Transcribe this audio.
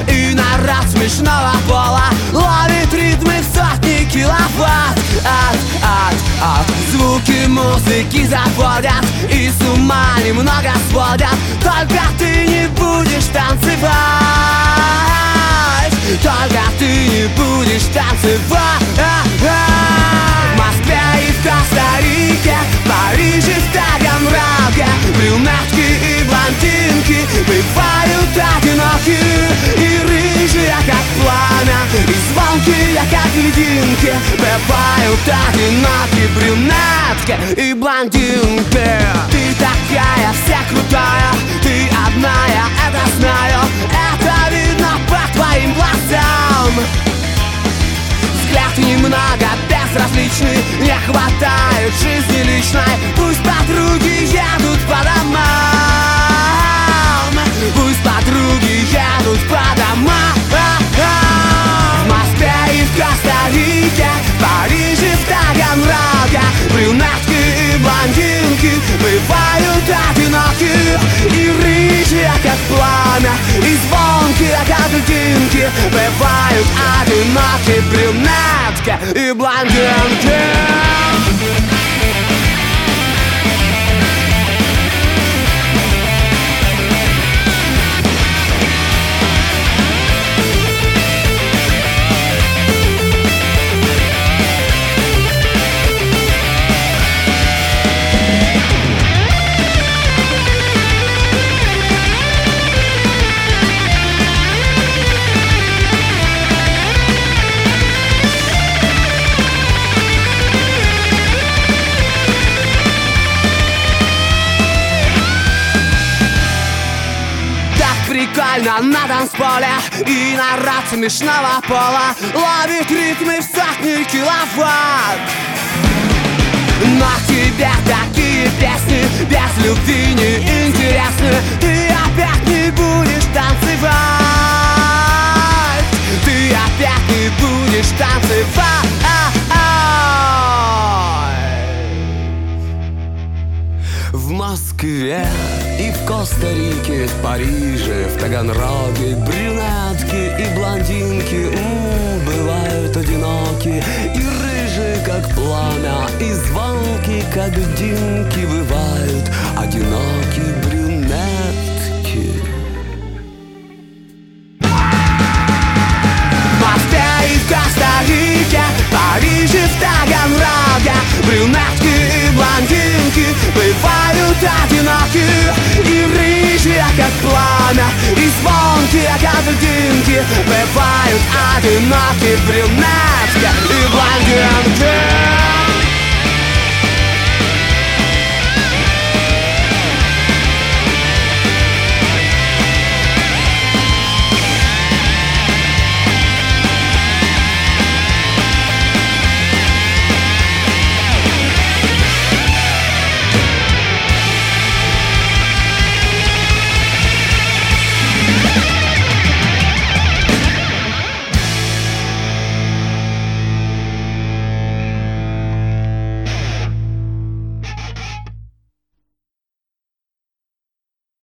и народ смешного пола ловит ритмы в сотни киловатт. Звуки музыки заводят и с ума немного сводят. Только ты не будешь танцевать, только ты не будешь танцевать. В Москве и в Коста-Рике, в Париже, в Таганроге брюнетки и блондинки бывают одиноки и рыжие, как пламя, и звонкие, как льдинки. Бывают одиноки брюнетки и блондинки. Ты такая вся крутая, ты одна, я это знаю, это видно по твоим глазам. Взгляд немного безразличный, не хватает жизни личной. Пусть подруги едут по домам, пусть подруги едут по домам. В Москве и в Коста-Рике, в Париже, в Таганроге брюнетки и блондинки бывают одиноки и рыжие, как пламя, и звонкие, как льдинки. Бывают одиноки брюнетки и блондинки. Прикольно на танцполе и народ смешного пола ловит ритмы в сотни киловатт. Но тебе такие песни без любви не интересны. Ты опять не будешь танцевать, ты опять не будешь танцевать. В Москве и в Коста-Рике, в Париже, в Таганроге брюнетки и блондинки бывают одиноки и рыжие, как пламя, и звонки, как льдинки. Бывают одиноки брюнетки. В Москве и в Коста-Рике, в Париже, в Таганроге брюнетки и блондинки бывают одиноки и рыжие, как пламя, и звонкие, как льдинки. Бывают одиноки брюнетки и блондинки.